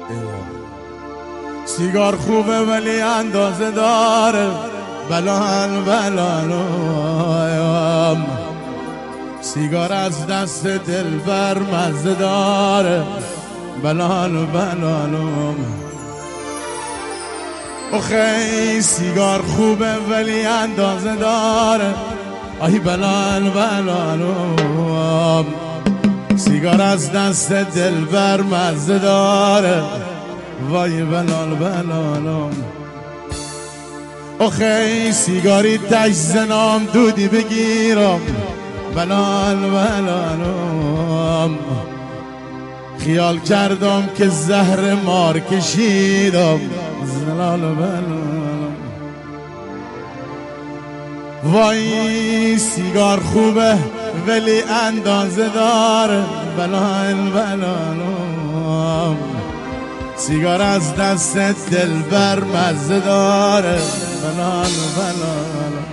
سیگار خوبه ولی اندازه داره، بلال بلالم. سیگار از دست دلبر مزه داره، بلال بلالم. آخه سیگار خوبه ولی اندازه داره، آی بلال بلالم. سیگار از دست دلبر مزه داره، وای بلال بلالم. آخه سیگاری تجزنام دودی بگیرم، بلال بلالم. خیال کردم که زهر مار کشیدم، بلال بلالم. وای سیگار خوبه ولی اندازه داره، بلال بلالم. سیگار از دست دلبر مزه داره، بلال بلالم.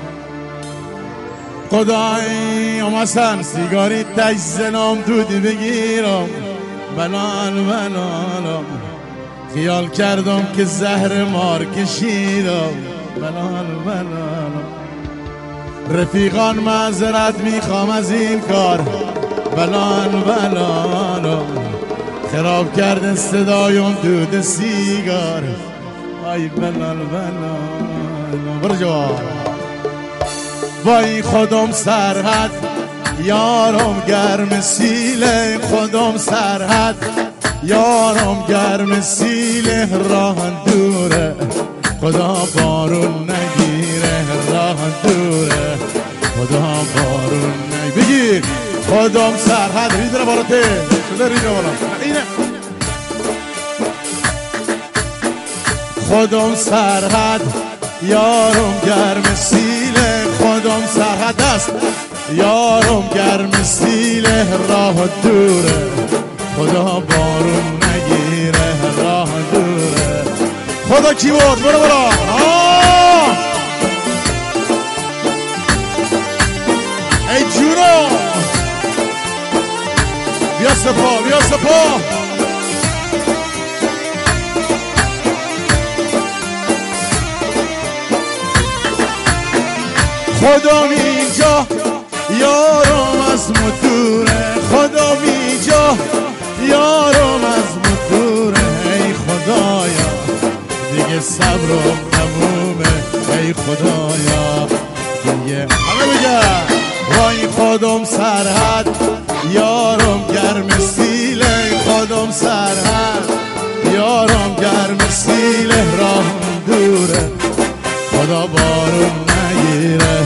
خدای اومسن سیگاری تجزنام دودی بگیرم، بلال بلالم. خیال کردم که زهر مار کشیدم، بلال بلالم. رفیقان معذرت میخوام از این کار، بلال بلالم. خراب کرده صدایم دود سیگار، آی بلال بلالم. برو جوان. وای خودم سرحد یارم گرم سیله، خودم سرحد یارم گرم سیله. راه دوره خدا بارون نگیره، راه دوره خدا بارون نگیره. بگیر خودم سرحد ریدره بالاته شده ریدره بالا اینه. خودم سرحد یارم گرم سیله، خودم سرحد است یارم گرم سیله. راه دوره خدا بارون نگیره، راه دوره. خدا کی بود؟ برو برو. ای جونو بیا سپا بیا سپا. خودم اینجا یارم از مدوره، خودم اینجا یارم از مدوره. ای خدایا دیگه صبرم تمومه، ای خدایا دیگه. همه بگن وای خودم سرحد یارم گرم سیله، خودم سرحد یارم گرم سیله. راه دوره خدا بارون نگیره،